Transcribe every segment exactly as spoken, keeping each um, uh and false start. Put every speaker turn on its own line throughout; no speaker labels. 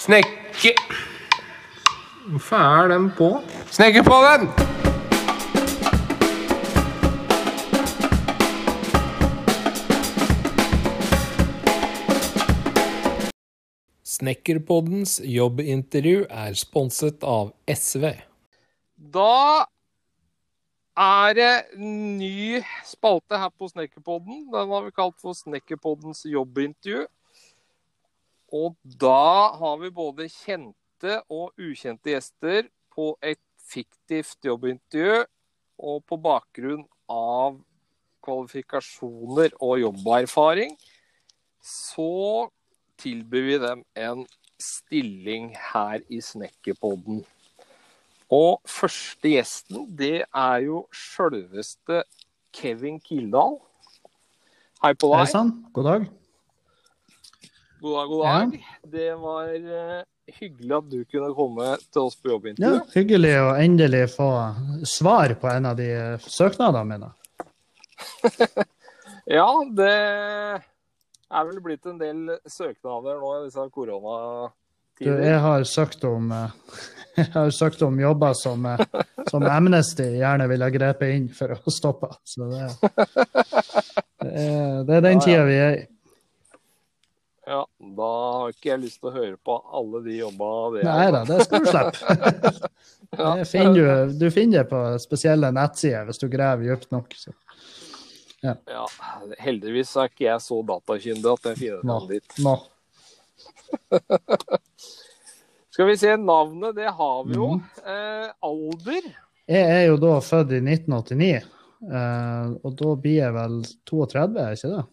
Snekke... Hvorfor er den på? Snekke på den! Snekkerpoddens jobbintervju er sponset av S V. Da er det en ny spalte her på Snekkerpodden. Den har vi kalt for Snekkerpoddens jobbintervju. Og da har vi både kjente og ukjente gjester på et fiktivt jobbintervju, og på bakgrunn av kvalifikasjoner og jobberfaring, så tilbyr vi dem en stilling her i Snekkerpodden. Og første gjesten, det er jo selveste Kevin Kildahl. Hei på deg.
Hei sann, god dag.
God dag, god dag. Ja. Det var uh, hyggelig at du kunne komme til oss på jobbintervju.
Ja, hyggelig å endelig få svar på en av de søknadene mine.
Ja, det er vel blitt en del søknader nå i disse koronatider.
Du, jeg har søkt om, jeg har søkt om jobber som, som Amnesty gjerne vil ha grepet inn for å stoppe. Så det, det, er, det er den tiden vi er i.
Ja, da har ikke jeg lyst til å høre på alle de jobbene. Det
Nei da, det skal du slippe. Det finner du, du finner det på spesielle nettsider hvis du graver dypt nok. Så. Ja.
Ja, heldigvis er ikke jeg så datakyndig at jeg finner
Nå.
den dit.
Nå.
Skal vi se, navnet, det har vi jo. Mm. Eh, alder?
Jeg er jo da født i nitten åttini, eh, og da blir jeg vel trettito, er ikke det?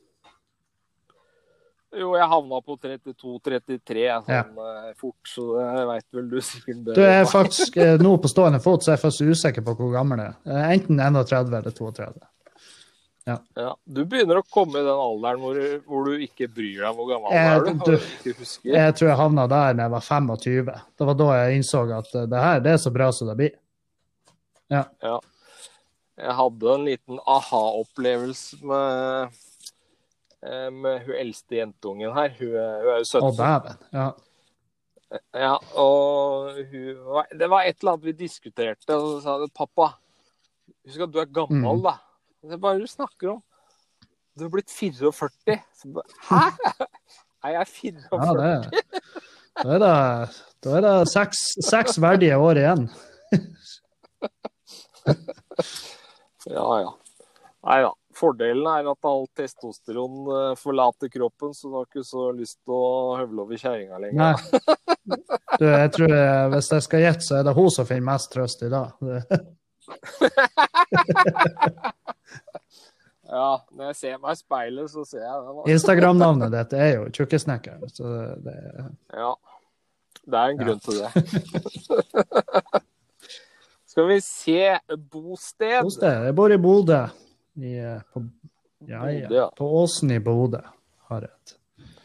Jo, jeg havna på trettito trettitre, sånn
Ja.
eh, fort, så jeg vet vel du sikkert det.
Du er faktisk, eh, nå på stående fot, så er jeg faktisk usikker på hvor gammel jeg er. Eh, enten trettien eller trettito. Ja.
Ja, du begynner å komme i den alderen hvor, hvor du ikke bryr deg hvor gammel
jeg,
er du,
du
ikke husker.
Jeg tror jeg havna der når jeg var tjuefem. Det var da jeg innså at det her, det er så bra som det blir. Ja.
Ja. Jeg hadde en liten aha-opplevelse med, med hun eldste jentungen her. Hun, hun er jo sytten.
Å, dæven. Ja.
Ja, og hun, det var et eller annet vi diskuterte, og så sa det, pappa, husk at du er gammel
Mm.
da. Det er bare du snakker om. Du har blitt førtifire. Så bare, hæ? Nei, jeg er førtifire.
Ja, det, da er det, da er det seks, seks verdige år igjen.
Ja, ja. Nei da. Fordelen er at all testosteron forlater kroppen, så du har ikke så lyst til å høvle over kjæringa lenger.
Nei. Du, jeg tror, hvis jeg skal gjette, så er det hun som finner mest trøst i dag.
Ja, når jeg ser meg i speilet, så ser jeg det.
Instagram-navnet ditt er jo Tjukkesnekkeren, så det, det
Ja, det er en grunn ja. til det. Skal vi se, bosted.
Bosted, jeg bor i Bodø. I, på, ja,
Bodø,
ja.
ja.
På Åsen i Bodø har jeg et.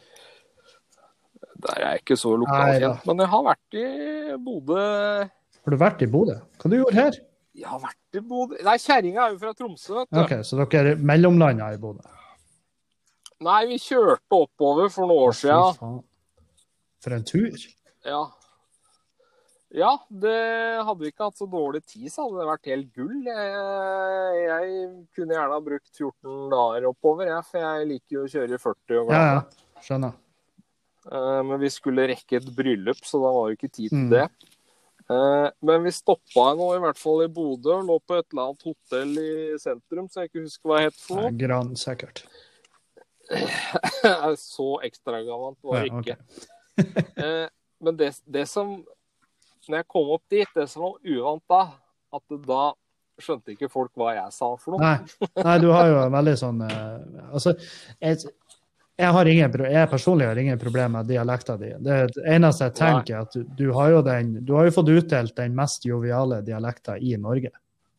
Der er jeg ikke så lokalkjent, men jeg har vært i Bodø.
Har du vært i Bodø? Hva du gjorde her?
Jeg har vært i Bodø. Nei, kjæringa er jo fra Tromsø, vet du.
Ok, så dere er mellomlandet i Bodø?
Nei, vi kjørte oppover for noen år siden.
Fy faen. For en tur?
Ja. Ja, det hadde vi ikke hatt så dårlig tid, så hadde det vært helt gull. Jeg, jeg kunne gjerne ha brukt fjorten dager oppover, ja, for jeg liker jo å kjøre førti og glad.
Ja, ja, skjønner.
Men vi skulle rekke et bryllup, så da var jo ikke tid til
Mm.
det. Men vi stoppet nå i hvert fall i Bodø, lå på et eller annet hotell i sentrum, så jeg ikke husker hva det het for noe.
Ja, Gran, sikkert.
Så ekstragavant var det
Ja,
ikke.
okay.
Men det, det som, når jeg kom opp dit, det som var uvant da, at det da skjønte ikke folk hva jeg sa for noe.
Nei, nei du har jo en veldig sånn, uh, altså, jeg, jeg har ingen, jeg personlig har ingen problem med dialekten din. Det, det eneste jeg tenker er at du, du har jo den, du har jo fått utdelt den mest joviale dialekten i Norge.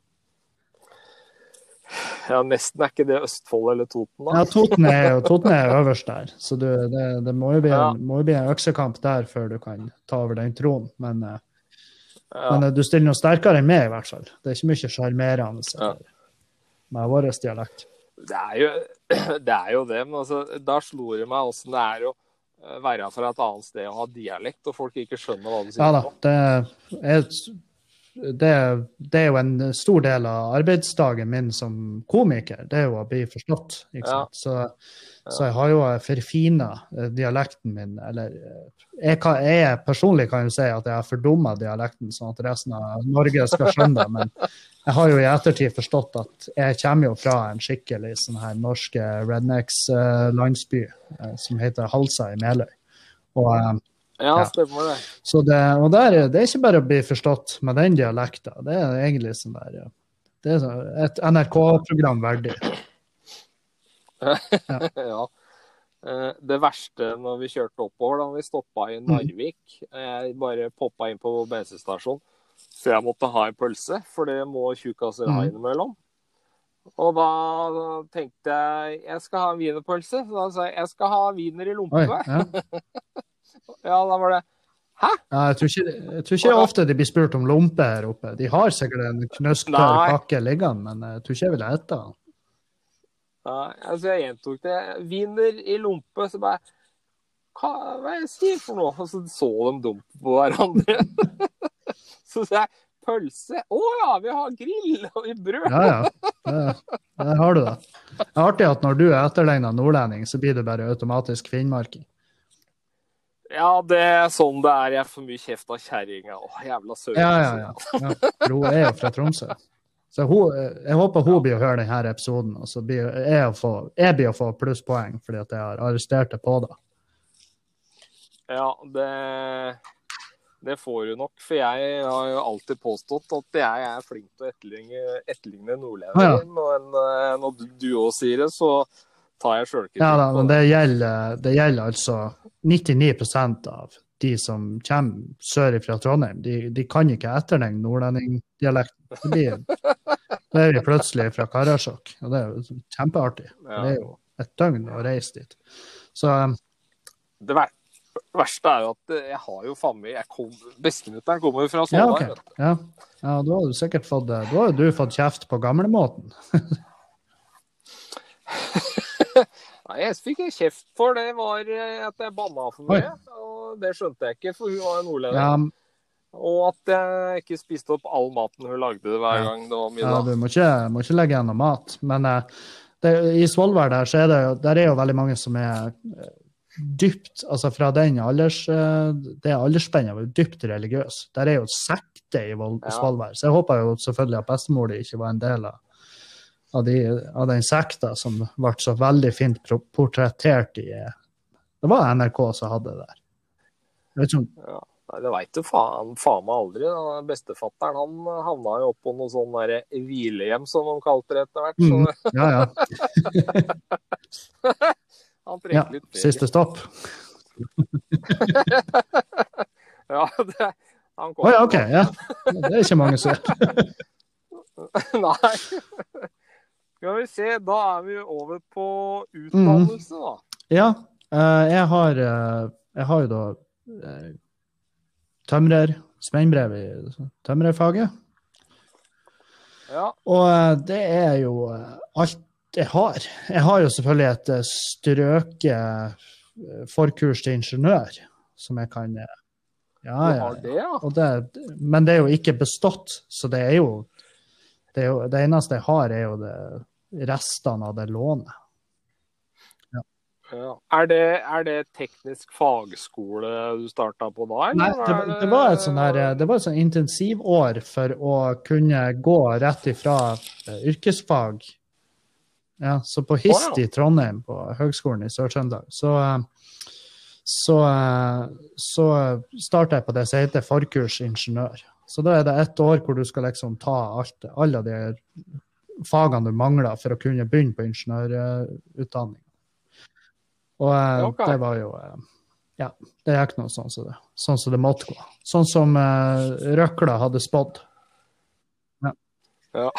Ja, nesten er ikke det Østfold eller Toten da.
Ja, Toten er jo Toten er øverst der, så du, det, det må jo bli en,
Ja.
må jo bli en øksekamp der før du kan ta over den tronen, men, uh,
Ja.
men uh, du stiller noe sterkere enn meg i hvert fall. Det er ikke mye sjarmerende
Ja.
med vår dialekt.
Det er jo det, er jo det men altså, da slo det meg hvordan det er å være fra et annet sted og ha dialekt, og folk ikke skjønner hva du sier.
Ja da, det er, det, det er jo en stor del av arbeidsdagen min som komiker, det er jo å bli forstått, ikke sant? Ja. Så, så jeg har jo forfinet dialekten min, eller jeg, kan, jeg personlig kan jo si at jeg har fordummet dialekten, sånn at resten av Norge skal skjønne det, men jeg har jo i ettertid forstått at jeg kommer jo fra en skikkelig sånn her norske rednecks-landsby som heter Halsa i Meløy. Og,
ja, stemmer det.
Så det, og der, det er ikke bare å bli forstått med den dialekten. Det er egentlig sånn der, det er et N R K-program verdig.
Ja. Ja. Det verste når vi kjørte oppover, da vi stoppet i Narvik, jeg bare poppet inn på bensinstasjonen, så jeg måtte ha en pølse, for det må tjukkaser ha innimellom. Og da tenkte jeg, jeg skal ha en wienerpølse. Så da sa jeg, jeg skal ha wiener i lompe.
Oi, ja.
Ja, da var det, hæ?
Ja, jeg tror ikke, jeg tror ikke ofte de blir spurt om lompe her oppe. De har sikkert en knøsktør pakke liggende, men jeg tror ikke jeg vil ete den.
Ja, altså jeg gjentok det. Wiener i lompe, så bare, hva, hva er det jeg sier for noe? Og så så de dumt på hverandre. Så sa jeg, pølse? Å ja, vi har grill og vi brød.
Ja, ja. Det, det har du da. Det er artig at når du er etterlegnet nordlending, så blir det bare automatisk finnmarking.
Ja, det er sånn det er. Jeg er for mye kjeft av kjerringa. Åh, jævla søt.
Ja, ja, ja. Ja. For hun er jo fra Tromsø. Så hun, jeg håper hun blir å høre denne episoden, og så blir jeg, å få, jeg blir å få plusspoeng, fordi at jeg har arrestert det på det.
Ja, det... Det får du nok, for jeg har jo alltid påstått at jeg er flink til å etterligne, etterligne nordlendingen, ja, ja. Men når du, du også sier det, så tar jeg selvkritikk.
Ja da, men det gjelder, det gjelder altså nittini prosent av de som kommer sør fra Trondheim, de, de kan ikke etterligne nordlending-dialekten. Det blir, det er vi plutselig fra Karasjok, og det er jo kjempeartig. Ja. Det er jo et døgn å reise dit. Så
det verste Det verste er jo at jeg har jo familie, jeg kom, bestemutteren kommer jo fra Svolvær.
Ja, okay. Ja. Ja, da har du sikkert fått, da har du fått kjeft på gamlemåten.
Nei, jeg fikk jeg kjeft for det var at jeg banna for mye, og det skjønte jeg ikke, for hun var en nordlender. Ja. Og at jeg ikke spiste opp all maten hun lagde hver gang det var middag.
Ja, du må ikke, må ikke legge igjen noe mat, men det, i Svolvær der, så er det, der er jo veldig mange som er dypt, altså fra den alders, det aldersspennet var jo dypt religiøs. Der er jo sekte i Svolvær, så jeg håper jo selvfølgelig at bestemor de ikke var en del av, av, de, av den sekta som ble så veldig fint portrettert i, det var N R K som hadde det der. Jeg vet ikke om...
Ja, det vet du faen, faen meg aldri. Bestefatteren, han havna jo opp på noe sånn der hvilehjem, som de kalte det etter hvert. Så...
Mm, ja, ja. Ja, siste stopp.
Ja, det, han kom.
Å ja, ok, ja. Det er ikke mange som
Nei. Skal vi se, da er vi over på utdannelse, da.
Mm. Ja, jeg har, jeg har jo da tømrer, smennbrev i tømrerfaget.
Ja.
Og det er jo alt jeg har. Jeg har jo selvfølgelig et strøke forkurs til ingeniør, som jeg kan... Ja,
du har det, ja.
Og det, men det er jo ikke bestått, så det er jo det, er jo, det eneste jeg har er jo det, restene av det lånet. Ja.
Ja. Er, det, er det teknisk fagskole du startet på da? Eller?
Nei, det, det var et sånn her, det var et sånn intensivår for å kunne gå rett ifra yrkesfag. Ja, så på H I S T i Trondheim, på Høgskolen i Sør-Trøndelag, så, så, så startet jeg på det som heter forkurs ingeniør. Så da er det ett år hvor du skal liksom ta alt, alle de fagene du mangler for å kunne begynne på ingeniørutdanning. Og okay. Det var jo, ja, det gikk noe sånn som det, sånn som det måtte gå. Sånn som uh, Røkla hadde spådd. Ja.
Ja.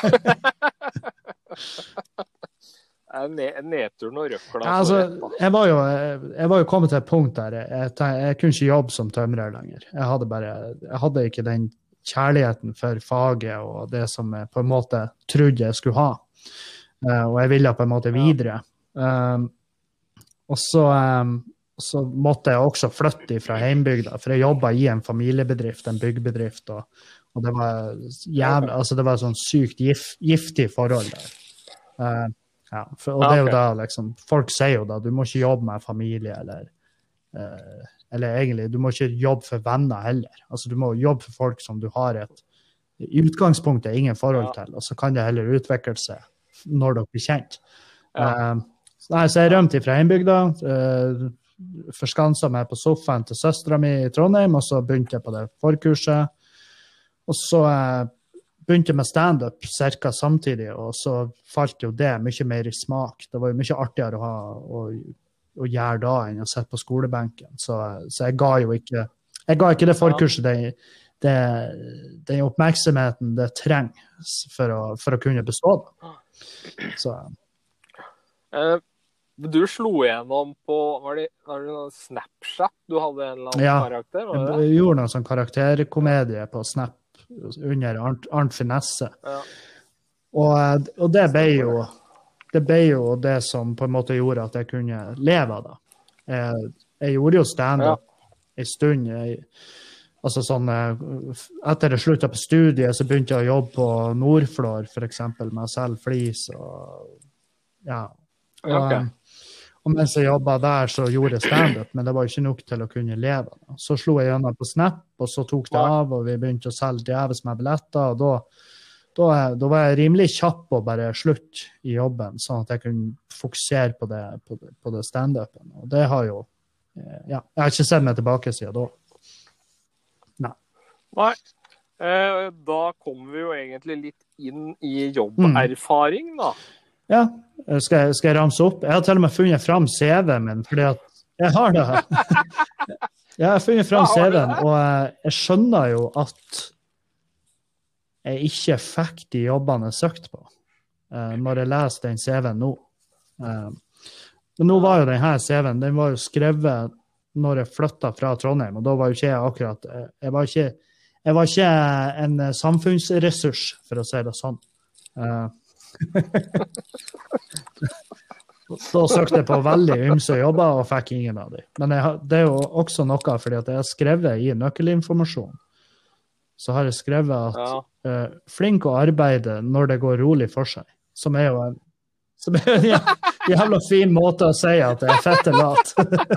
Nedturen og Røkla.
Ja, altså, jeg, var jo, jeg var jo kommet til et punkt der jeg, jeg, jeg kunne ikke jobbe som tømrer lenger. Jeg hadde, bare, jeg hadde ikke den kjærligheten for faget og det som jeg på en måte trodde jeg skulle ha. Uh, og jeg ville på en måte videre. Um, og så, um, så måtte jeg også flytte fra heimbygda, for jeg jobbet i en familiebedrift, en byggbedrift, og, og det var jævlig, altså det var sånn sykt gif, giftig forhold der. Uh, ja, for, og det er jo da, liksom, folk sier jo da, du må ikke jobbe med familie, eller, uh, eller egentlig, du må ikke jobbe for venner heller. Altså, du må jobbe for folk som du har et, i utgangspunktet, ingen forhold til, og så kan det heller utvikle seg når dere blir kjent. Ja. Uh, nei, så jeg rømte fra heimbygda, uh, forskanset meg på sofaen til søstera mi i Trondheim, og så begynte jeg på det forkurset. Og så eh, begynte jeg med stand-up cirka samtidig, og så falt jo det mye mer i smak. Det var jo mye artigere å, ha, å, å gjøre da enn å sitte på skolebenken. Så, så jeg ga jo ikke, jeg ga ikke det forkurset det, det, den oppmerksomheten det trenger for å, for å kunne bestå det. Så...
Uh. Du slo igjennom på, var det, var det Snapchat? Du hadde en eller annen
ja,
karakter? Var det
det? Jeg gjorde noen sånn karakterkomedie på Snap under Arnt, Arnt Finesse. Ja. Og, og det ble jo det ble jo det som på en måte gjorde at jeg kunne leve av det. Jeg, jeg gjorde jo stand-up ja. en stund. Jeg, altså sånn, etter jeg sluttet på studiet, så begynte jeg å jobbe på Nordflår, for eksempel, med å selge flis. Og, ja. Og, okay. Og mens jeg jobbet der, så gjorde jeg stand-up, men det var ikke nok til å kunne leve. Så slo jeg gjennom på Snap, og så tok det av, og vi begynte å selge djeves med billetter, og da, da, da var jeg rimelig kjapp å bare slutte i jobben, sånn at jeg kunne fokusere på det, på det, på det stand-upen. Og det har jo, ja, jeg har ikke sett meg tilbake siden da. Nei.
Nei. Eh, da kommer vi jo egentlig litt inn i jobberfaring, da.
Ja, skal jeg, skal jeg ramse opp? Jeg har til og med funnet frem C V-en min, fordi at jeg har det her. Jeg har funnet frem C V-en, og jeg skjønner jo at jeg ikke fikk de jobbene jeg søkte på, når jeg leser den C V-en nå. Men nå var jo denne C V-en, den var jo skrevet når jeg flyttet fra Trondheim, og da var jo ikke jeg akkurat, jeg var ikke, jeg var ikke en samfunnsressurs, for å si det sånn. Da søkte jeg på veldig ymse jobber og fikk ingen av dem. Men jeg, det er jo også noe, fordi at jeg har skrevet i nøkkelinformasjon, så har jeg skrevet at ja. uh, flink å arbeide når det går rolig for seg, som er jo en, som er en jævla fin måte å si at det er fette lat.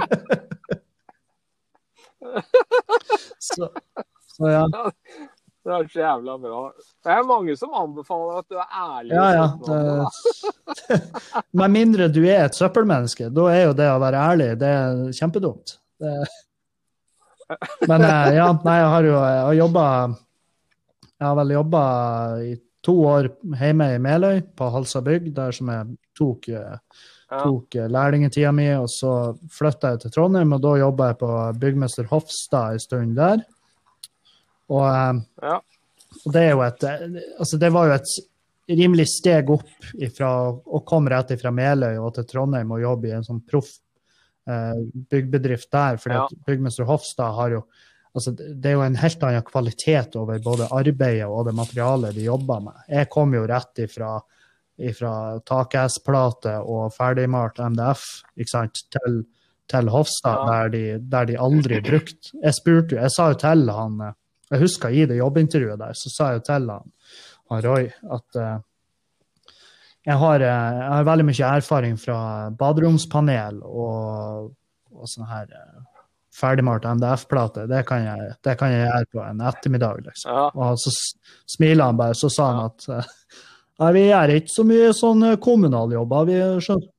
så, så ja.
Det er så jævla bra. Det er mange som anbefaler at du er ærlig.
Ja, ja. Det, med mindre du er et søppelmenneske, da er jo det å være ærlig, det er kjempedumt. Det, men ja, nei, jeg har jo jeg har jobbet, jeg har vel jobbet i to år hjemme i Meløy, på Halsa bygg, der som jeg tok, tok lærlingetida mi, og så flyttet jeg til Trondheim, og da jobbet jeg på byggmester Hofstad i stund der. Og, ja. og det er jo et, altså det var jo et rimelig steg opp ifra, å komme rett fra Meløy og til Trondheim og jobbe i en sånn proff eh, byggbedrift der, fordi ja. at byggmester Hofstad har jo, altså det er jo en helt annen kvalitet over både arbeidet og det materialet de jobber med. Jeg kom jo rett ifra, ifra takesplate og ferdigmalt M D F, ikke sant, til, til Hofstad, ja. der, de, der de aldri brukt. Jeg spurte jo, jeg sa jo til han, jeg husker i det jobbintervjuet der, så sa jeg til han, han Roy, at uh, jeg, har, jeg har veldig mye erfaring fra baderomspanel og, og sånn her uh, ferdigmalt M D F-plate. Det kan jeg, det kan jeg gjøre på en ettermiddag, liksom. Ja. Og så smilet han bare, så sa han at uh, nei, vi gjør ikke så mye sånn kommunaljobber, vi skjønner.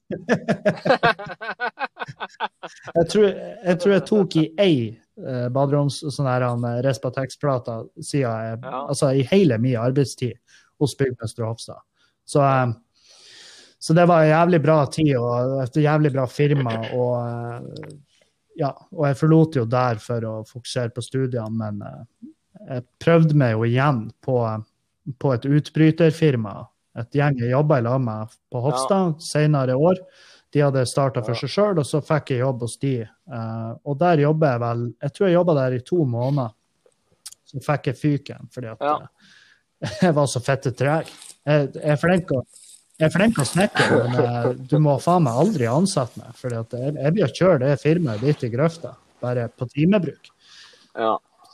jeg, tror, jeg tror jeg tok i ei eh, baderoms sånn her Respatex-plata siden jeg, ja. altså i hele min arbeidstid hos byggmester Hofstad. Så, eh, så det var en jævlig bra tid og et jævlig bra firma, og eh, ja, og jeg forlot jo der for å fokusere på studiene, men eh, jeg prøvde meg jo igjen på, på et utbryterfirma. Et gjeng jeg jobbet i lag med på Hofstad ja. senere år. De hadde startet for seg selv, og så fikk jeg jobb hos de. Uh, og der jobbet jeg vel, jeg tror jeg jobbet der i to måneder. Så fikk jeg fyken, fordi at ja. uh, jeg var så fette treg. Jeg, jeg er flink å, Jeg er flink å snekke, men uh, du må faen meg aldri ansette meg, for jeg, jeg blir å kjøre det firmaet ditt i grøfta, bare på timebruk.
Ja.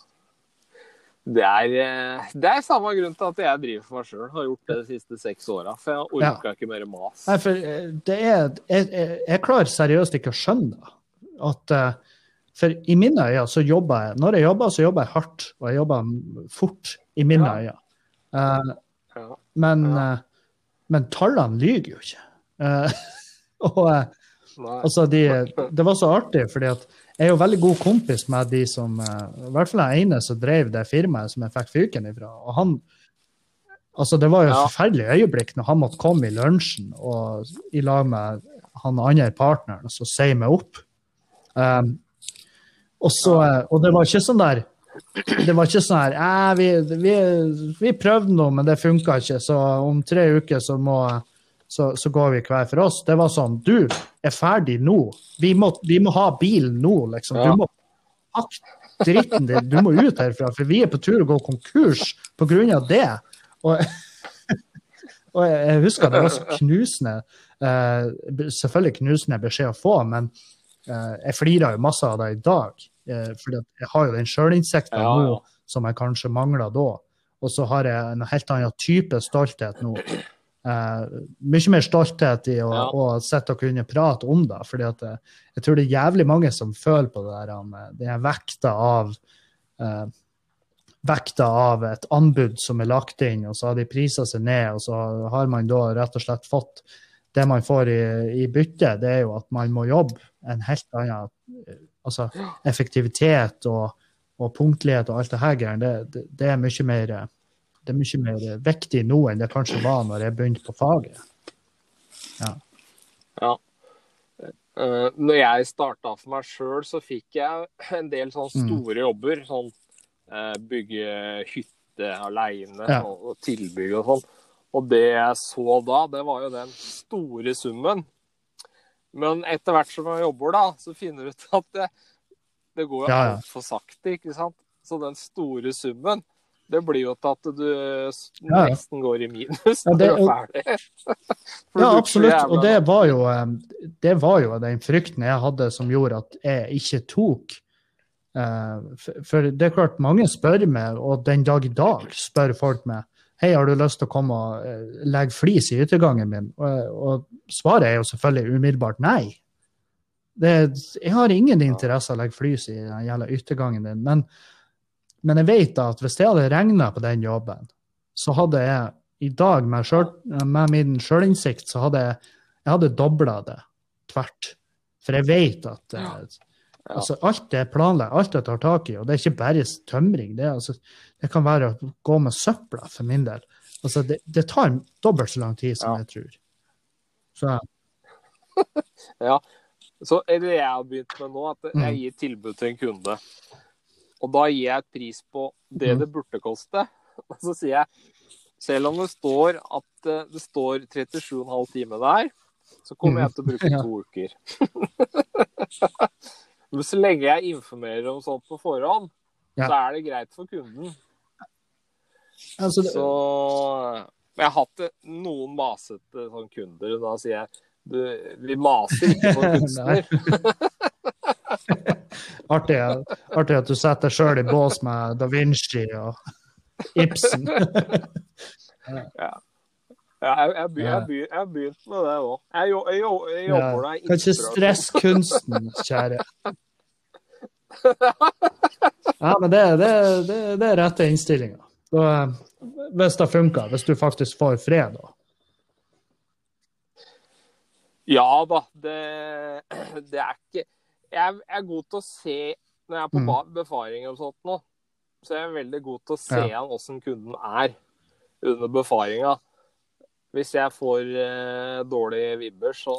Det er, det er samme grunn til at jeg driver for meg selv, har gjort det de siste seks årene, for jeg orker ja. Ikke mer mas.
Nei, for det er, jeg, jeg, jeg klarer seriøst ikke å skjønne det, at uh, for i mine øyne så jobber jeg, når jeg jobber så jobber jeg hardt, og jeg jobber fort i mine øyne. Uh, ja. Men, ja. Uh, men tallene lyger jo ikke. Uh, og uh, altså, de, det var så artig, fordi at jeg er jo veldig god kompis med de som, i hvert fall den ene som drev det firmaet som jeg fikk fyken ifra. Og han, altså det var jo et ja. Forferdelig øyeblikk når han måtte komme i lunsjen og i lag med han andre partneren, og så sier meg opp. Um, og, så, og det var ikke sånn der, det var ikke sånn her, eh, vi, vi, vi prøvde noe, men det funket ikke, så om tre uker så må Så, så går vi hver for oss. Det var sånn, du er ferdig nå. Vi må, vi må ha bilen nå, liksom. Ja. Du må pakke dritten din. Du må ut herfra, for vi er på tur å gå konkurs på grunn av det. Og, og jeg husker det var så knusende, uh, selvfølgelig knusende beskjed å få, men uh, jeg flirer jo masse av det i dag, uh, for jeg har jo den selvinnsikten ja, ja. Nå som jeg kanskje mangler da. Og så har jeg en helt annen type stolthet nå. Uh, mye mer stolthet i å, ja. Å sette og kunne prate om det, fordi at uh, jeg tror det er jævlig mange som føler på det der, um, det er vekta av uh, vekta av et anbud som er lagt inn, og så har de priset seg ned, og så har man da rett og slett fått det man får i, i bytte, det er jo at man må jobbe en helt annen altså effektivitet og, og punktlighet og alt det her, det, det, det er mye mer det er mye mer vektig nå enn det kanskje var når jeg begynte på faget. Ja.
Ja. Uh, når jeg startet for meg selv, så fikk jeg en del sånne store mm. jobber, sånn uh, bygge hytte alene ja. og, og tilbygg og sånn. Og det jeg så da, det var jo den store summen. Men etter hvert som jeg jobber da, så finner du ut at det, det går jo ja, ja. Alt for sakte, ikke sant? Så den store summen, det blir jo til at du nesten ja. Går i minus når ja, det, du er ferdig.
Ja, absolutt. Og det var, jo, det var jo den frykten jeg hadde som gjorde at jeg ikke tok. For det er klart, mange spør meg, og den dag i dag spør folk meg, hei, har du lyst til å komme og legge flis i yttergangen min? Og, og svaret er jo selvfølgelig umiddelbart nei. Det, jeg har ingen interesse av å legge flis i den jævla yttergangen din, men Men jeg vet da at hvis jeg hadde regnet på den jobben, så hadde jeg i dag med, selv, med min selvinnsikt, så hadde jeg, jeg hadde doblet det tvert. For jeg vet at ja. Ja. Altså, alt det er planlagt, alt jeg tar tak i, og det er ikke bare tømring, det, altså, det kan være å gå med søpla for min del. Altså, det, det tar dobbelt så lang tid som ja. Jeg tror. Så.
Ja, så er det jeg har begynt med nå, at jeg gir tilbud til en kunde. Og da gir jeg et pris på det det burde koste. Og så sier jeg, selv om det står at det står trettisju og en halv time der, så kommer jeg til å bruke to uker. Men så lenge jeg informerer om sånt på forhånd, ja. Så er det greit for kunden. Altså, det... Så jeg har hatt noen masete sånn kunder, og da sier jeg, du, vi maser ikke på kunstner.
Artig, artig at du setter deg selv i bås med Da Vinci og Ibsen.
Ja. Ja, jeg har begynt, begynt med det også. Jeg, jeg, jeg, jeg jobber ja. Der.
Kanskje stresskunsten, kjære. Ja, men det, det, det, det er rette innstillinger. Så, hvis det funker, hvis du faktisk får fred da.
Ja da, det, det er ikke... Jeg er god til å se, når jeg er på mm. befaring og sånt nå, så er jeg veldig god til å se ja. Hvordan kunden er under befaringen. Hvis jeg får eh, dårlige vibber, så,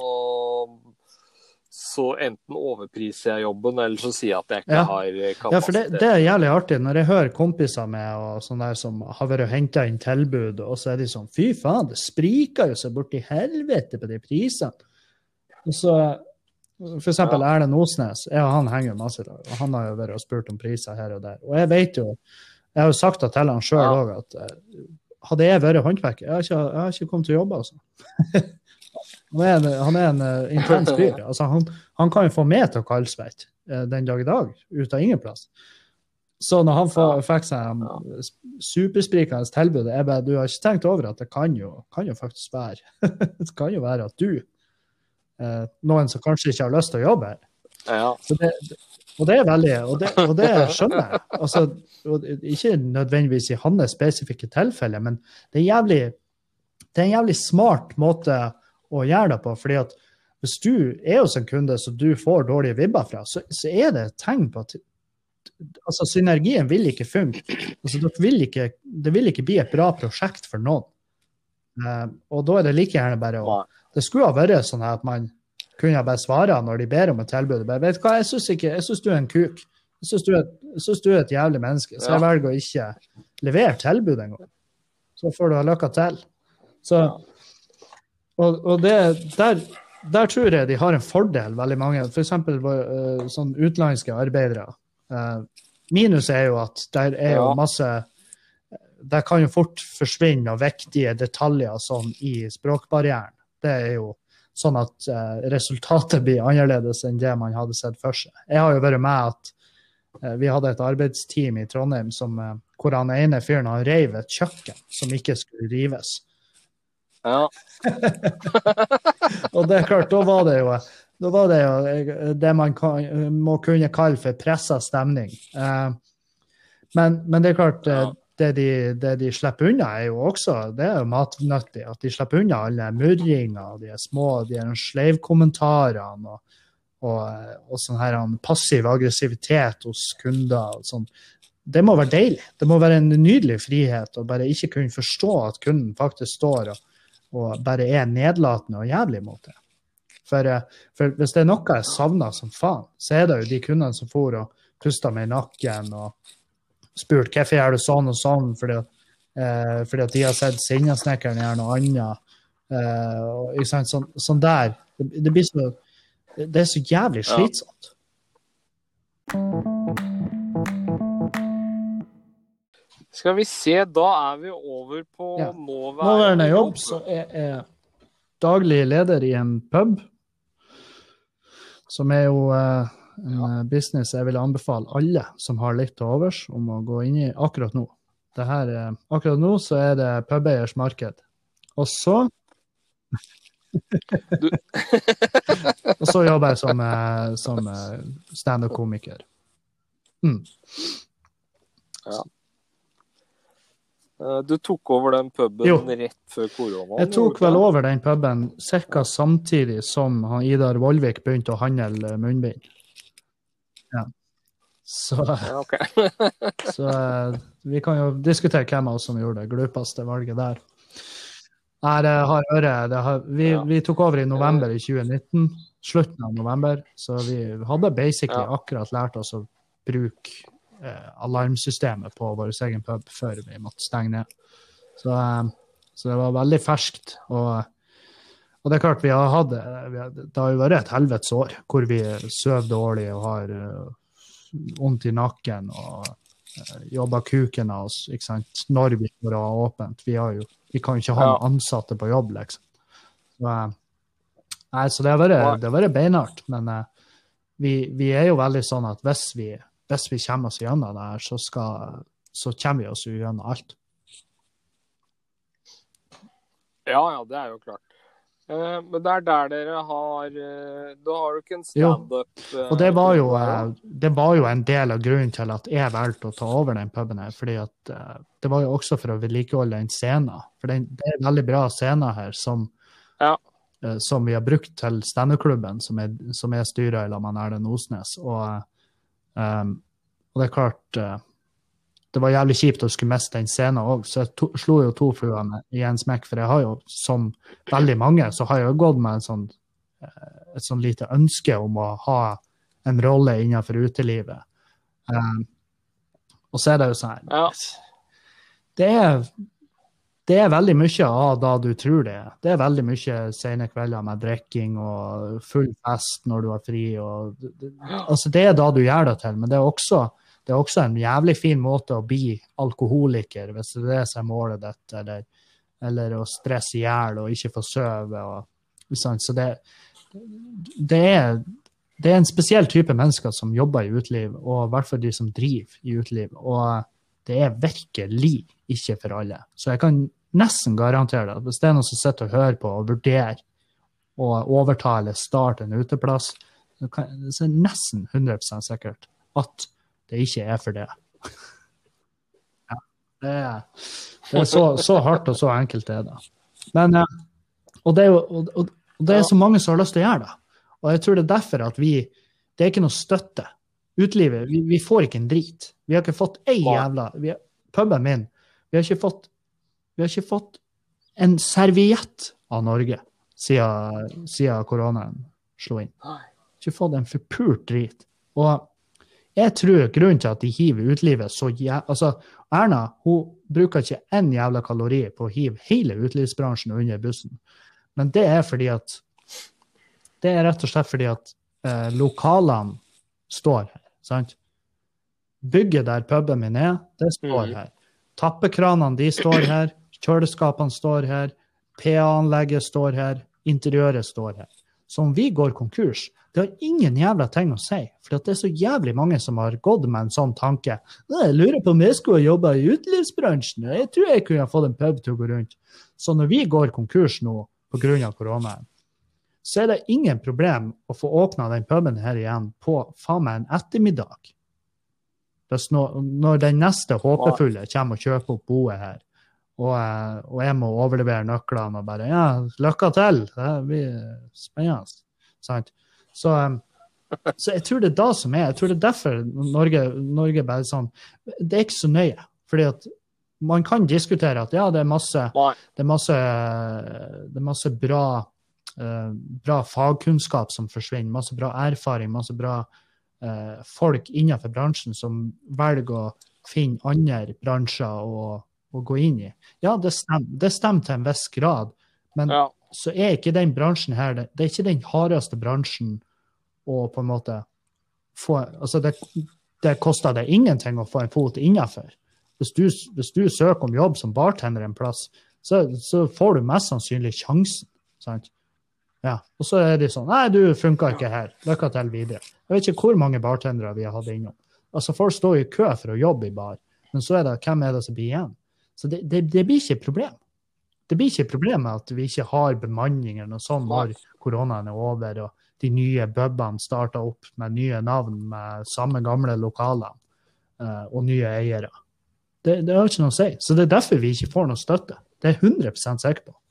så enten overpriser jeg jobben, eller så sier jeg at jeg ikke ja. Har kapasitet.
Ja, for det, det er jævlig artig når jeg hører kompiser med og sånne der som har vært og hentet inn tilbud, og så er de sånn, fy faen, det spriker jo så bort i helvete på de prisene. Og så... For eksempel ja. Erlend Osnes, jeg og han henger jo masse der, og han har jo vært og spurt om priser her og der. Og jeg vet jo, jeg har jo sagt det til han selv ja. Også, at uh, hadde jeg vært håndverker, jeg har ikke, jeg har ikke kommet til å jobbe, altså. han, er en, han er en uh, intens fyr. Altså, han, han kan jo få meg til å kaldsvette uh, den dag i dag, ut av ingen plass. Så når han får, fikk seg um, supersprikende tilbud, jeg bare, du har ikke tenkt over at det kan jo, kan jo faktisk være. det kan jo være at du, uh, noen som kanskje ikke har lyst til å jobbe her.
Ja.
Så det, og det er veldig, og det, og det skjønner jeg. Altså, ikke nødvendigvis i hans spesifikke tilfelle, men det er, jævlig, det er en jævlig smart måte å gjøre det på, fordi at hvis du er hos en kunde som du får dårlige vibber fra, så, så er det et tegn på at altså, synergien vil ikke funke. Altså, det, vil ikke, det vil ikke bli et bra prosjekt for noen. Uh, og da er det like gjerne bare å... Det skulle ha vært sånn at man kunne bare svare når de ber om et tilbud. Bare, vet du hva, jeg synes, ikke, jeg synes du er en kuk. Jeg synes du er, jeg synes du er et jævlig menneske. Så jeg velger å ikke levere tilbud en gang. Så får du ha lykke til. Så, og, og det, der, der tror jeg de har en fordel, veldig mange. For eksempel uh, sånn utenlandske arbeidere. Uh, minus er jo at der er jo masse der kan jo fort forsvinne og viktige detaljer sånn i språkbarrieren. Det er jo sånn at uh, resultatet blir annerledes enn det man hadde sett for seg. Jeg har jo vært med at uh, vi hadde et arbeidsteam i Trondheim som, uh, hvor han ene fyren har revet et kjøkken som ikke skulle rives.
Ja.
Og det er klart, da var det jo Da var det jo det man kan, må kunne kalle for presset stemning. Eh, men, men det er klart, ja. det, de, det de slipper unna er jo også, det er jo matnyttig, at de slipper unna alle murringer, de små, de sleivkommentarene, og, og, og sånn her passiv aggressivitet hos kunder. Og sånn. Det må være deilig. Det må være en nydelig frihet, å bare ikke kunne forstå at kunden faktisk står og, og bare er nedlatende og jævlig mot det. For, for hvis det er noe jeg savner som faen, så er det jo de kundene som får og pustet meg i nakken og spurt hvorfor gjør du sånn og sånn, fordi, eh, fordi at de har sett Sinnasnekkeren gjøre noe annet. Eh, og, ikke sant? Sånn, sånn der. Det, det blir så, det er så jævlig slitsomt.
Skal vi se, da er vi over på ja. nåværende,
nåværende jobb. Så er jeg daglig leder i en pub, som er jo eh, en ja. business jeg vil anbefale alle som har litt til overs om å gå inn i akkurat nå. Det her, eh, akkurat nå så er det pubeiers marked. Og så og så jobber jeg som, eh, som eh, stand-up-komiker. Mm.
Ja. Du tok over den puben jo. Rett før korona?
Jeg tok vel over den puben cirka samtidig som han Idar Vollvik begynte å handle munnbind. Ja. Så,
ja, okay.
så vi kan jo diskutere hvem av oss som gjorde det glupeste valget der. Nei, det har øret, det har, vi, ja. vi tok over i november i tjue nitten, slutten av november, så vi hadde basically ja. akkurat lært oss å bruke alarmsystemet på vår egen pub før vi måtte stenge ned. Så, så det var veldig ferskt. Og, og det er klart, vi har hatt, vi har, det har jo vært et helvetes år, hvor vi søv dårlig og har vondt i nakken og uh, jobber kuken av oss, ikke sant? Når vi får ha åpent. Vi, har jo, vi kan jo ikke ha ja. ansatte på jobb, liksom. Så, nei, så det har vært, det har vært beinhardt, men uh, vi, vi er jo veldig sånn at hvis vi Hvis vi kommer oss gjennom det her, så, skal, så kommer vi oss gjennom alt.
Ja, ja, det er jo klart. Eh, men det er der dere har eh, da har du ikke en stand-up.
Eh, og det var, jo, eh, det var jo en del av grunnen til at jeg valgte å ta over den puben her, fordi at eh, det var jo også for å vedlikeholde en scene. For den, det er en veldig bra scene her som,
ja.
eh, som vi har brukt til stand-up-klubben, som er, som er styret i Laman Erlend Osnes, og Um, og det er klart uh, det var jævlig kjipt å skulle miste den scenen også, så jeg to, slo jo to fluene i en smekk, for jeg har jo, som veldig mange, så har jeg jo gått med en sånn, uh, et sånn lite ønske om å ha en rolle innenfor utelivet. Um, og så er det jo sånn
ja.
det er det er veldig mye av da du tror det er. Det er veldig mye sene kvelder med drikking og full fest når du har fri. Og, altså det er da du gjør det til, men det er også det er også en jævlig fin måte å bli alkoholiker, hvis det er det som er målet ditt, eller, eller å stresse ihjel og ikke få søve. Og, så det, det, er, det er en spesiell type mennesker som jobber i uteliv, og i hvert fall de som driver i uteliv. Og det er virkelig ikke for alle. Så jeg kan nesten garantere det, at hvis det er noen som sitter og hører på og vurderer å overta eller starte en uteplass, så er det nesten hundre prosent sikkert at det ikke er for det. Ja, det er, det er så, så hardt og så enkelt det er det. Men, og det er jo, og, og det er så mange som har lyst til å gjøre det. Og jeg tror det er derfor at vi, det er ikke noe støtte. Utelivet, vi, vi får ikke en drit. Vi har ikke fått ei jævla, vi, puben min, vi har ikke fått, vi har ikke fått en serviett av Norge siden, siden koronaen slo inn. Ikke fått en forpult drit. Og jeg tror grunnen til at de hiver utelivet så jævla... Altså, Erna, hun bruker ikke en jævla kalori på å hive hele utelivsbransjen under bussen. Men det er fordi at... Det er rett og slett fordi at eh, lokalene står her, sant? Bygget der puben min er, det står her. Tappekranene, de står her. Kjøleskapene står her. P A-anlegget står her. Interiøret står her. Så om vi går konkurs, det har ingen jævla ting å si, for det er så jævlig mange som har gått med en sånn tanke. Jeg lurer på om jeg skulle jobbe i utelivsbransjen, jeg tror jeg kunne fått en pub til å gå rundt. Så når vi går konkurs nå på grunn av koronaen, så er det ingen problem å få åpnet den puben her igjen på faen meg en ettermiddag. Hvis når, når den neste håpefulle kommer og kjøper opp boet her, og, og jeg må overlevere nøklene og bare, ja, lykke til, det blir spennende, sant? Så, så jeg tror det er da som er, jeg tror det er derfor Norge, Norge bare sånn, det er ikke så nøye, fordi at man kan diskutere at ja, det er masse, det er masse, det er masse bra, uh, bra fagkunnskap som forsvinner, masse bra erfaring, masse bra uh, folk innenfor bransjen som velger å finne andre bransjer og, og gå inn i. Ja, det stemmer, det stemmer til en viss grad, men ja. Så er ikke den bransjen her, det, det er ikke den hardeste bransjen å på en måte få, altså det, det koster deg ingenting å få en fot innenfor. Hvis du, hvis du søker om jobb som bartender en plass, så, så får du mest sannsynlig sjansen, sant? Ja, og så er det sånn, nei, du funker ikke her, lykke til videre. Jeg vet ikke hvor mange bartendere vi har hatt innom. Altså, folk står i kø for å jobbe i bar, men så er det, hvem er det som blir igjen? Så det, det, det blir ikke et problem. Det blir ikke problemet at vi ikke har bemanninger og sånn når koronaen er over, og de nye pubene starter opp med nye navn, med samme gamle lokaler uh, og nye eiere. Det, det har ikke noe å si. Så det er derfor vi ikke får noe støtte. Det er jeg hundre prosent sikker på.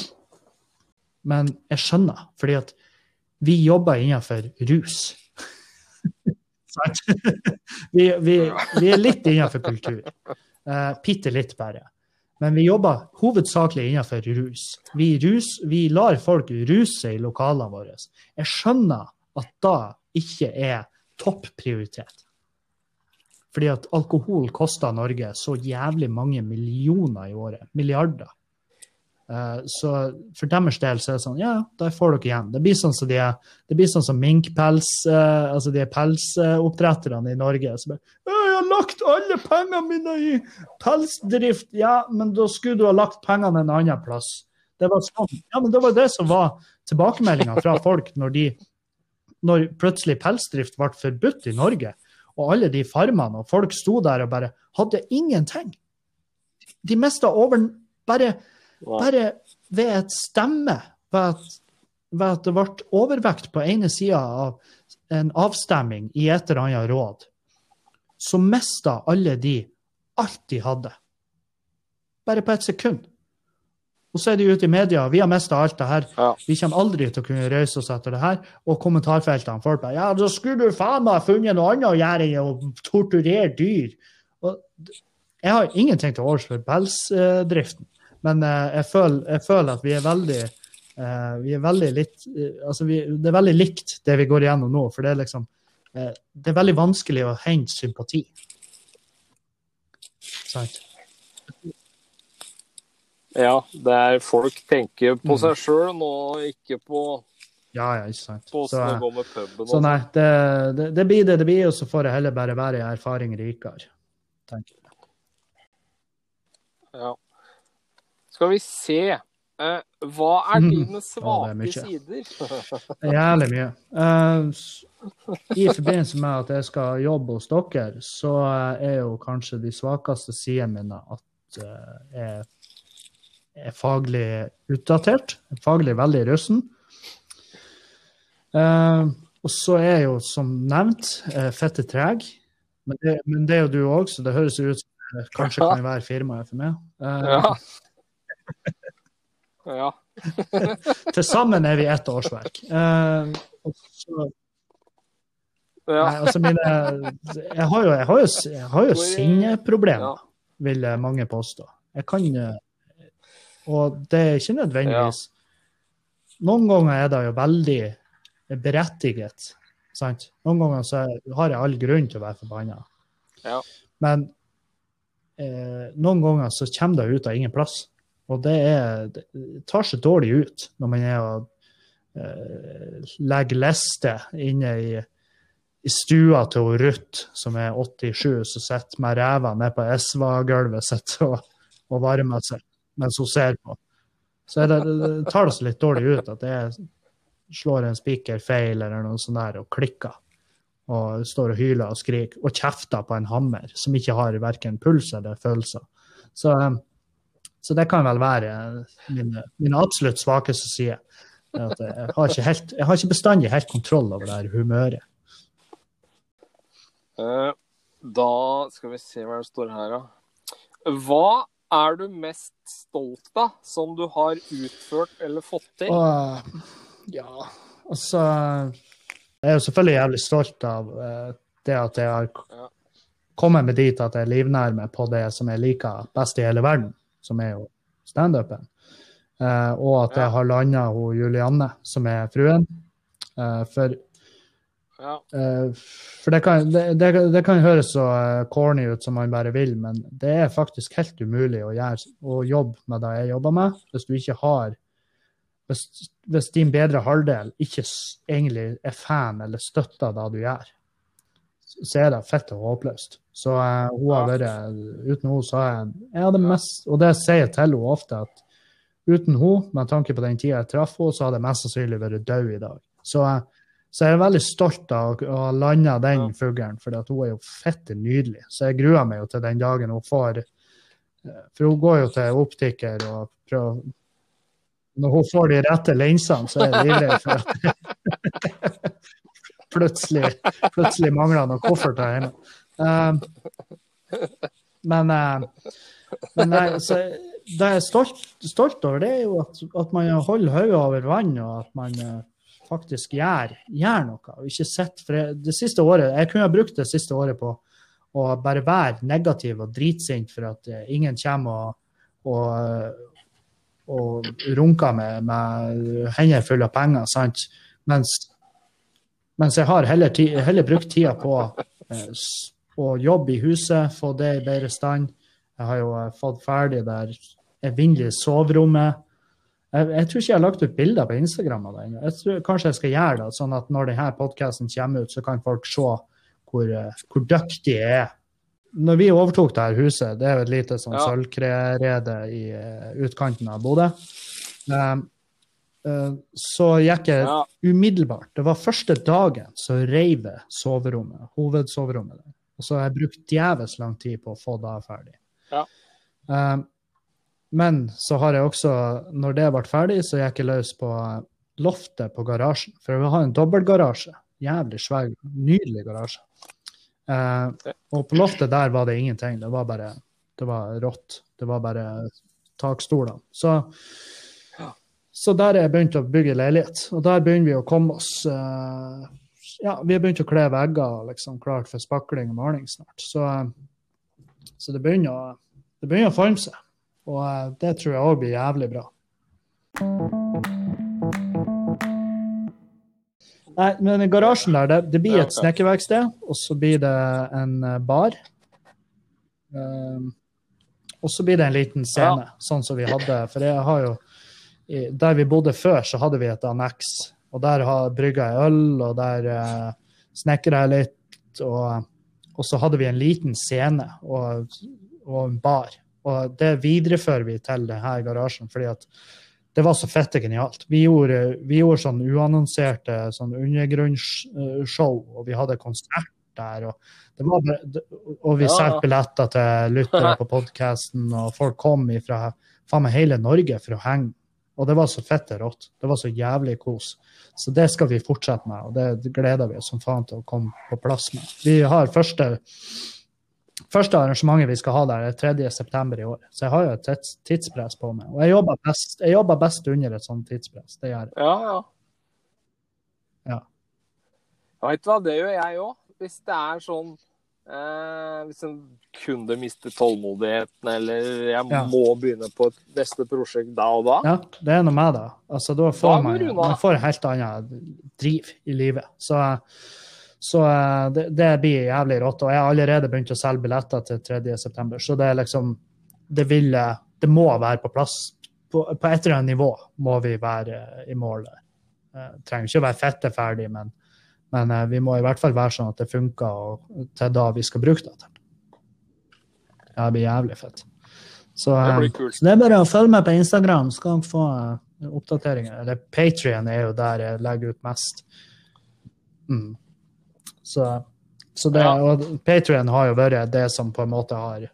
Men jeg skjønner, fordi at vi jobber innenfor rus. vi, vi, vi er litt innenfor kultur. Uh, Pitte litt bare. Men vi jobber hovedsakelig innenfor rus. Vi, rus. vi lar folk ruse i lokalene våre. Jeg skjønner at da ikke er topprioritet. Fordi at alkohol koster Norge så jævlig mange millioner i året. Milliarder. Uh, så for deres del så er det sånn, ja, der får dere igjen. Det blir sånn som de er, det blir sånn som minkpels, uh, altså de pelsoppdretterne i Norge. Så bare, jeg har lagt alle pengene mine i pelsdrift. Ja, men da skulle du ha lagt pengene en annen plass. Det var sånn. Ja, men det var det som var tilbakemeldingen fra folk når de, når plutselig pelsdrift ble forbudt i Norge, og alle de farmene, og folk sto der og bare hadde ingenting. De mistet over, bare Bare ved et stemme, ved at, ved at det ble overvekt på ene siden av en avstemming i et eller annet råd, så mistet alle de alt de hadde. Bare på et sekund. Og så er de ute i media, vi har mistet alt det her, ja. Vi kommer aldri til å kunne røyse oss etter det her, og kommentarfeltene, folk bare, ja, da skulle du faen meg funnet noe annet å gjøre enn å torturere dyr. Og jeg har ingenting til års for pelsdriften. Men uh, jeg, føler, jeg føler at vi er veldig, uh, vi er veldig litt, uh, altså vi, det er veldig likt det vi går igjennom nå, for det er liksom, uh, det er veldig vanskelig å hente sympati. Sant?
Ja, det er folk tenker på seg selv nå, ikke på
Ja, ja, ikke sant.
På
Så,
hvordan det går med puben.
så nei, det, det, det blir det det blir, og så får jeg heller bare være erfaring rikere, tenker jeg.
Ja. Skal vi se. Eh, hva er dine svake
ja,
sider?
Jævlig mye. Uh, I forbindelse med at jeg skal jobbe hos dere, så er jo kanskje de svakeste sidene mine at uh, jeg er faglig utdatert, faglig veldig russen. Uh, og så er jeg jo, som nevnt, uh, fette treg. Men det, men det er jo du også, så det høres ut som det kanskje kan være firmaet for meg. Uh,
ja. ja.
Til sammen er vi ett årsverk. Uh, og så,
ja.
nei, altså mine, jeg har jo, jeg har jo, jeg har jo sinneproblemer, ja. Vil mange påstå. Jeg kan, og det er ikke nødvendigvis. Ja. Noen ganger er det jo veldig berettiget, sant? Noen ganger så har jeg all grunn til å være forbannet.
Ja.
Men eh, noen ganger så kommer det ut av ingen plass. Og det, er, det tar seg dårlig ut når man er og eh, legger liste inne i, i stua til Ruth, som er åttisju, så sitter med ræva ned på S V A-gulvet sitt og, og varmer seg mens hun ser på. Så det, det tar det seg litt dårlig ut at det er slår en spiker feil eller noe sånt der og klikker og står og hyler og skriker og kjefter på en hammer som ikke har hverken puls eller følelser. Så, så det kan vel være min, min absolutt svakeste side. At jeg, har ikke helt, jeg har ikke bestandig helt kontroll over det her humøret.
Uh, da skal vi se hva det står her da. Hva er du mest stolt av som du har utført eller fått til?
Og, ja, altså jeg er jo selvfølgelig jævlig stolt av uh, det at jeg har ja. kommet med dit at jeg livnærmer på det som jeg liker best i hele verden, som er jo stand-upen. Uh, og at ja. jeg har landet hos Julianne, som er fruen. Uh, for ja. uh, for det kan, det, det, det kan høres så uh, corny ut som man bare vil, men det er faktisk helt umulig å gjøre å jobbe med det jeg jobber med, hvis du ikke har Hvis, hvis din bedre halvdel ikke egentlig er fan eller støtter det du gjør, så er det fett og håpløst. Så uh, hun har vært, uten hun så er jeg, jeg det mest, og det sier jeg til henne ofte, at uten hun, med tanke på den tiden jeg traff henne, så hadde jeg mest sannsynlig vært død i dag. Så, uh, så jeg er veldig stolt av å ha landet den fuglen, for hun er jo fett nydelig. Så jeg gruer meg jo til den dagen hun får, uh, for hun går jo til optiker og prøver. Når hun får de rette linsene, så er jeg livredd for at plutselig, plutselig mangler noen kofferter hjemme. Uh, men, uh, men nei, så det jeg er stolt, stolt over, det er jo at, at man holder hodet over vann, og at man uh, faktisk gjør, gjør noe, og ikke sett. For det, det siste året, jeg kunne ha brukt det siste året på å bare være negativ og dritsint for at uh, ingen kommer og, og uh, og runker med, med hender fulle av penger, sant? Mens, mens jeg har heller, ti, heller brukt tida på eh, å jobbe i huset, få det i bedre stand. Jeg har jo eh, fått ferdig der evinnelige soverommet. Jeg, jeg tror ikke jeg har lagt ut bilder på Instagram av det. Jeg tror kanskje jeg skal gjøre det, sånn at når denne podcasten kommer ut, så kan folk se hvor, hvor dyktig jeg er. Når vi overtok det her huset, det er jo et lite sånn ja. sølvkrerede i uh, utkanten av Bodø, uh, uh, så gikk jeg ja. umiddelbart. Det var første dagen så reiv jeg soverommet, hovedsoverommet der. Og så har jeg brukt djeves lang tid på å få det ferdig.
Ja.
Uh, men så har jeg også, når det ble ferdig, så gikk jeg løs på loftet på garasjen. For jeg vil ha en dobbeltgarasje. Jævlig svær, nydelig garasje. Uh, og på loftet der var det ingenting, det var bare det var rått, det var bare takstoler, så så der er jeg begynt å bygge leilighet, og der begynner vi å komme oss uh, ja, vi har begynt å kle vegger liksom klart for spakling og maling snart, så, uh, så det begynner å det begynner å forme seg, og uh, det tror jeg også blir jævlig bra. Nei, men i garasjen der, det, det blir et snekkerverksted, og så blir det en bar. Um, og så blir det en liten scene, ja. sånn som vi hadde. For jeg har jo, der vi bodde før, så hadde vi et anneks Og der har brygget jeg øl, og der uh, snekret jeg litt, og, og så hadde vi en liten scene og, og en bar. Og det viderefører vi til denne garasjen, fordi at det var så fette genialt. Vi gjorde, vi gjorde sånn uannonserte sånn undergrunnsshow, og vi hadde konsert der, og, det var, og vi solgte billetter til lyttere på podcasten, og folk kom fra faen meg hele Norge for å henge. Og det var så fette rått. Det var så jævlig kos. Så det skal vi fortsette med, og det gleder vi oss som faen til å komme på plass med. Vi har første, første arrangementet vi skal ha der, er tredje september i år. Så jeg har jo et tidspress på meg. Og jeg jobber best, jeg jobber best under et sånt tidspress. Det gjør jeg.
Ja, ja.
Ja.
Jeg vet hva, det gjør jeg også. Hvis det er sånn, eh, hvis en kunde mister tålmodigheten, eller jeg ja. må begynne på et neste prosjekt da og da.
Ja, det er noe med det. Altså, da får da man, man får helt annet driv i livet. Så, så det, det blir jævlig rått, og jeg har allerede begynt å selge billetter til tredje september, så det er liksom, det vil, det må være på plass. På, på et eller annet nivå må vi være i mål der. Det trenger ikke å være fette ferdig, men Men eh, vi må i hvert fall være sånn at det funker og til da vi skal bruke det til. Ja, det blir jævlig fett. Så, eh, det blir kult. Så det er bare å følge med på Instagram, skal dere få eh, oppdateringer. Eller Patreon er jo der jeg legger ut mest. Mm. Så, så det, ja. Og Patreon har jo vært det som på en måte har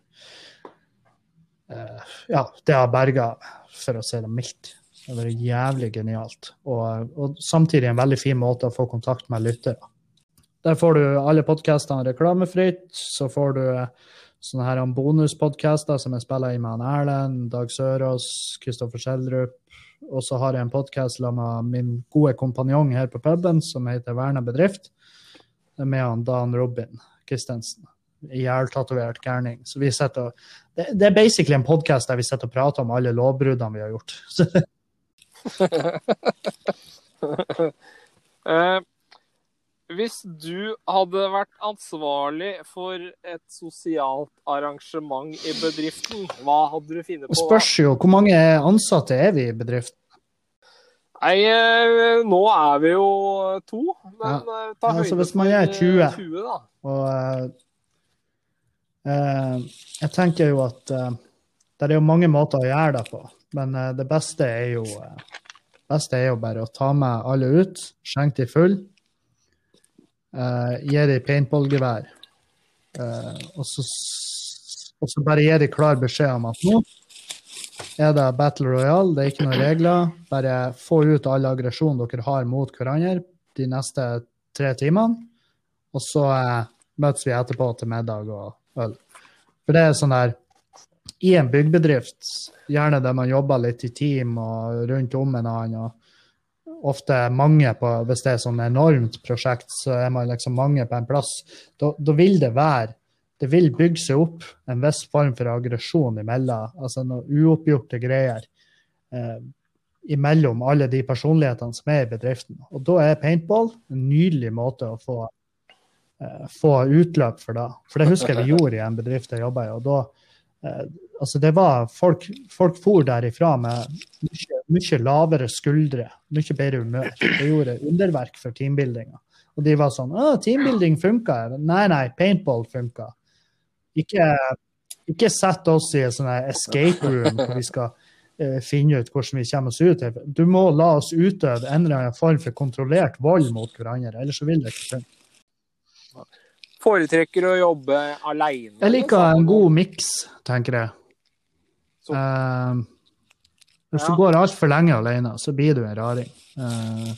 eh, ja, det har berget, for å si det mildt. Det har vært jævlig genialt, og, og samtidig en veldig fin måte å få kontakt med lyttere. Der får du alle podcastene reklamefritt, så får du sånne her bonuspodcaster som jeg spiller i med Erlend, Dag Sørås, Kristoffer Schjelderup, og så har jeg en podcast med min gode kompanjong her på puben som heter Verna Bedrift, med han Dan Robin Kristensen, ihjeltatovert gærning. Så vi setter, det, det er basically en podcast der vi setter og prater om alle lovbruddene vi har gjort.
eh, hvis du hadde vært ansvarlig for et sosialt arrangement i bedriften, hva hadde du funnet på?
Spørs jo, hvor mange ansatte er vi i bedriften?
Nei, nå er vi jo to, men ja. Ta høyde
altså, hvis man er tjue,
tjue da.
Og uh, jeg tenker jo at uh, det er jo mange måter å gjøre det på. Men uh, det beste er jo uh, beste er jo bare å ta med alle ut, skjenke de full, uh, gi de paintballgevær, uh, og, så, og så bare gi de klar beskjed om at nå er det Battle Royale, det er ikke noen regler, bare få ut alle aggresjonen dere har mot hverandre de neste tre timene, og så uh, møtes vi etterpå til middag og øl. For det er sånn der, i en byggbedrift, gjerne der man jobber litt i team og rundt om en annen, og ofte mange på, hvis det er sånn enormt prosjekt, så er man liksom mange på en plass. Da, da vil det være, det vil bygge seg opp en viss form for aggresjon imellom, altså noen uoppgjorte greier eh, imellom alle de personlighetene som er i bedriften. Og da er paintball en nydelig måte å få, eh, få utløp for det. For det husker jeg vi gjorde i en bedrift jeg jobbet i, og da Uh, altså det var folk, folk for derifra med mye, mye lavere skuldre, mye bedre humør. Det gjorde underverk for teambuildinga. Og de var sånn, «Åh, teambuilding funker». Nei, nei, paintball funker. Ikke, ikke sett oss i en sånn escape room hvor vi skal uh, finne ut hvordan vi kommer oss ut. Du må la oss utøve en eller annen form for kontrollert vold mot hverandre, ellers så vil det ikke funke.
Foretrekker å jobbe alene?
Jeg liker en god mix, tenker jeg. Uh, hvis ja. Du går alt for lenge alene, så blir du en raring. Uh,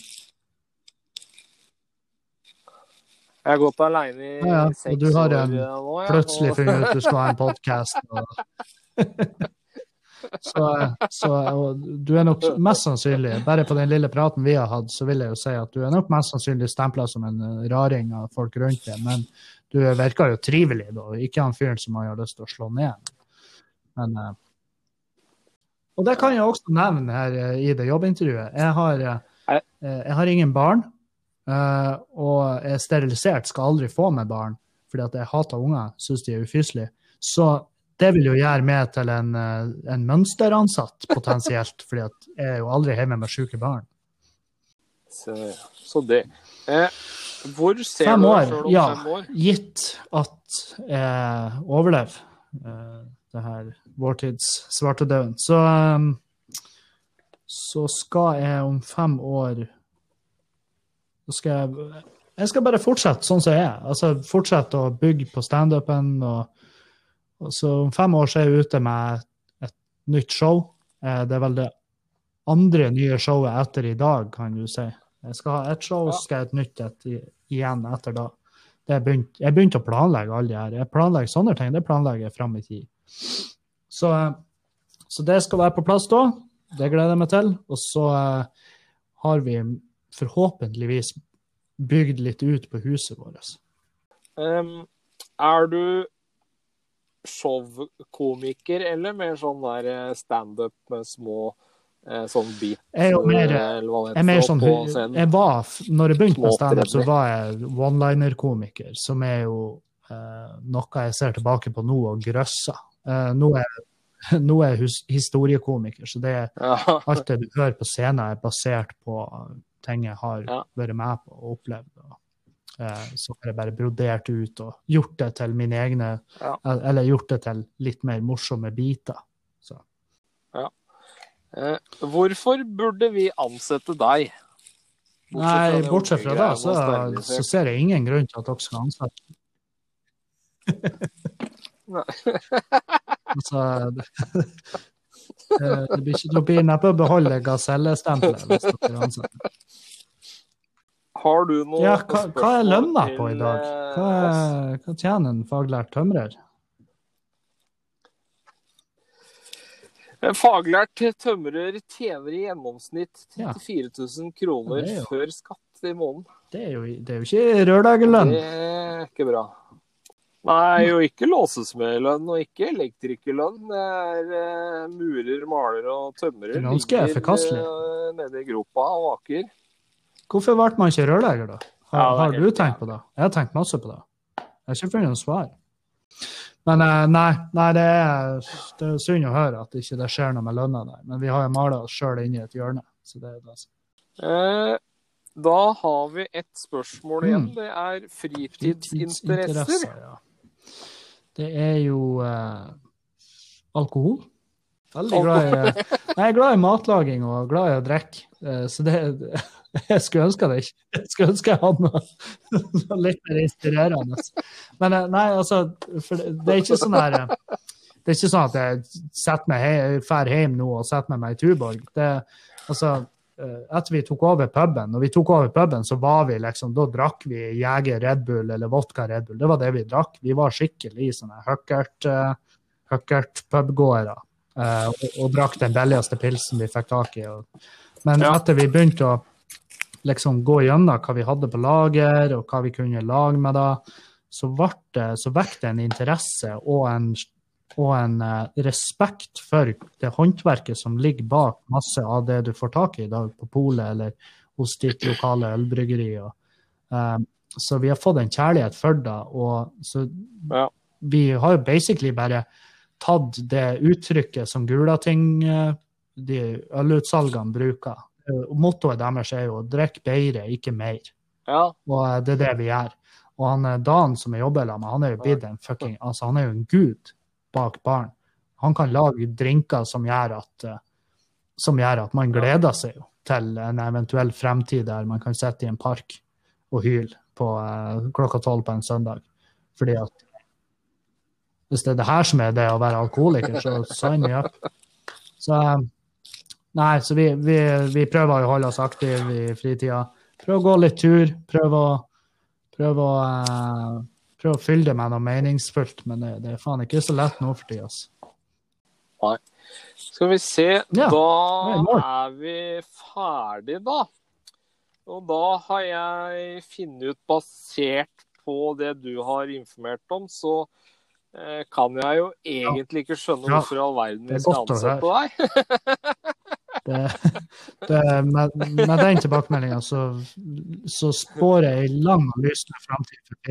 jeg har gått alene i ja, ja. seks år.
Og du har en, nå, ja. Plutselig funnet ut du skal ha en podcast. Og... så, så og du er nok mest sannsynlig, bare på den lille praten vi har hatt, så vil jeg jo si at du er nok mest sannsynlig stemplet som en raring av folk rundt deg, men du virker jo trivelig da, ikke han fyren som har lyst til å slå ned. Men, og det kan jeg også nevne her i det jobbintervjuet. Jeg har, jeg har ingen barn, og jeg er sterilisert, skal aldri få med barn, fordi at jeg hater unger, synes de er ufyselige. Så det vil jo gjøre meg til en, en mønsteransatt potensielt, fordi at jeg er jo aldri hjemme med syke barn.
Så, så det. Eh, hvor ser
fem
du
år,
deg selv om
ja,
fem år?
Gitt at jeg overlever eh, det her vårtids svartedøden, så, um, så skal jeg om fem år så skal jeg, jeg skal bare fortsette sånn som jeg er. Altså fortsette å bygge på stand-upen, og, og så om fem år så er jeg ute med et nytt show. Eh, det er vel det andre nye showet etter i dag, kan du si. Jeg skal ha et show, så skal jeg ha et nytt et igjen etter da. Det er begynt, jeg begynte å planlegge alle de her. Jeg planlegger sånne ting, det planlegger jeg frem i tid. Så, så det skal være på plass da. Det gleder jeg meg til. Og så uh, har vi forhåpentligvis bygd litt ut på huset vårt.
Um, er du showkomiker, eller mer sånn der stand-up med små sånn bit,
jeg er mer, jeg er mer sånn, jeg var, når jeg begynte med stand-up, så var jeg one-liner-komiker, som er jo eh, noe jeg ser tilbake på nå og grøsser. Eh, nå er, nå er jeg historiekomiker, så det er alt det du hører på scenen er basert på ting jeg har ja. vært med på og opplevd. Og, eh, så har jeg bare brodert ut og gjort det til mine egne, ja. eller gjort det til litt mer morsomme biter. Så.
Ja. Eh, hvorfor burde vi ansette deg?
Bortsett Nei, bortsett fra det, så, så ser jeg ingen grunn til at dere skal ansette. altså, det, det blir ikke til å bli neppe å beholde gasellestempelet hvis dere ansetter.
Har du noe
ja, hva, hva er lønna på i dag? Hva, er, hva tjener en faglært tømrer?
En faglært tømrer tjener i gjennomsnitt trettifire tusen kroner ja, før skatt i måneden. Det er jo, det er jo ikke rørdagerlønn. Det er ikke bra. Nei, jo ikke låsesmedlønn og ikke elektrikerlønn. Det er uh, murer, maler og tømrer. Det er ganske forkastelig. Uh, nede i gropa og vaker. Hvorfor ble man ikke rørdager da? Har, ja, har du tenkt på det? Jeg har tenkt masse på det. Jeg har ikke funnet noen svar. Men nei, nei det, er, det er synd å høre at ikke det skjer noe med lønna der. Men vi har jo malet oss selv inn i et hjørne. Så det er det. Eh, da har vi et spørsmål igjen. Mm. Det er fritidsinteresser. Fritidsinteresser, ja. Det er jo eh, alkohol. Veldig glad i, jeg er glad i matlaging og glad i å drikke. Eh, så det er jeg skulle ønske det ikke. Jeg skulle ønske jeg hadde noe, noe litt mer inspirerende. Men nei, altså, for det er ikke sånn her, det er ikke sånn at jeg setter meg hjem, fer hjem nå og setter meg meg i Tuborg. Det, altså, etter vi tok over puben, når vi tok over puben, så var vi liksom, da drakk vi Jeger Red Bull eller vodka Red Bull. Det var det vi drakk. Vi var skikkelig sånne høkkert, høkkert pubgåere og, og drakk den billigste pilsen vi fikk tak i. Men ja. Etter vi begynte å liksom gå gjennom hva vi hadde på lager, og hva vi kunne lage med det, så ble det, så vekte en interesse og en, og en uh, respekt for det håndverket som ligger bak masse av det du får tak i i dag på polet, eller hos ditt lokale ølbryggeri. Og, um, så vi har fått en kjærlighet for det, og så ja. Vi har jo basically bare tatt det uttrykket som Gulating, uh, de ølutsalgene bruker. Mottoet deres er jo å drikke bedre, ikke mer. Ja. Og det er det vi gjør. Og han Dan som jeg jobber med, han er jo blitt en fucking, altså han er jo en gud bak baren. Han kan lage drinker som gjør at, som gjør at man gleder seg jo til en eventuell fremtid der man kan sitte i en park og hyle på uh, klokka tolv på en søndag. Fordi at hvis det er det her som er det å være alkoholiker, så sign me up. Så nei, så vi, vi, vi prøver å holde oss aktive i fritida. Prøv å gå litt tur, prøv å, prøv å, uh, prøv å fylle det med noe meningsfullt, men det, det er faen ikke så lett nå for tida. Nei. Skal vi se, ja, da er vi ferdig da. Og da har jeg funnet ut, basert på det du har informert om, så eh, kan jeg jo egentlig ikke skjønne ja. Hvorfor i all verden vi skal ansette deg.
Det, det, med, med den tilbakemeldingen så, så spår jeg en lang og lysende fremtid for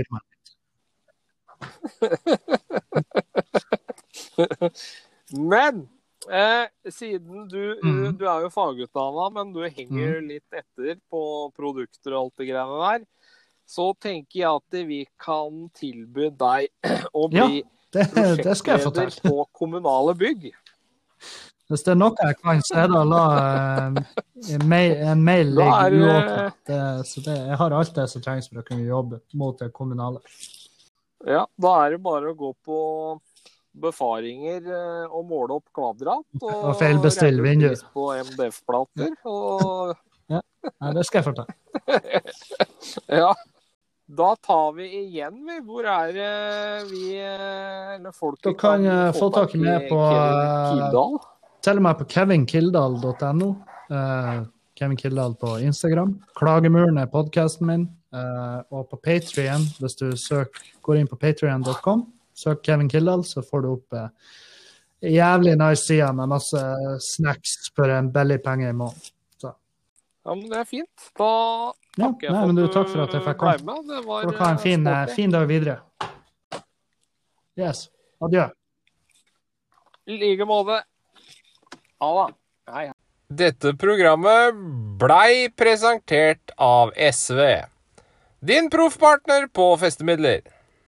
firmaet mitt.
Men Eh, siden du,
Mm.
du er jo fagutdannet, men du henger
Mm.
litt etter på produkter og alt det greiene der, så tenker jeg at vi kan tilby deg å
Ja,
bli
det, det skal jeg
prosjektleder
fortelle.
på kommunale bygg.
Hvis det er noe jeg kan, så er det å la eh, en mail, en mail
Da
ligge
er det-
uåpnet. Det, så det, jeg har alt det som trengs for å kunne jobbe mot det kommunale.
Ja, da er det bare å gå på befaringer eh, og måle opp kvadrat. Og,
Og feilbestille
regne ut
vindu.
pris på M D F-plater. Og
Nei, det skal jeg fortelle.
ja, da tar vi igjen, vi. Hvor er det vi eh, Eller folk
Da kan jeg få tak i meg på,
Kevin Kildahl?
Tell meg på kevin kildahl punktum no. Uh, Kevin Kildahl på Instagram. Klagemuren er podcasten min. Uh, og på Patreon, hvis du søker, går inn på patreon punktum com, søk Kevin Kildahl, så får du opp uh, jævlig nice sida med masse snacks for en billig penge i måneden. Så.
Ja, men det er fint. Da
Ja,
takker jeg
nei,
for
men du,
at
takk for at jeg fikk
ble
komme.
med. Det var
Får dere ha en fin,
eh, sporty.
fin dag videre. Yes. Adjø.
I like måte. Ha det. Hei, hei. Dette programmet blei presentert av S V. Din proffpartner på festemidler.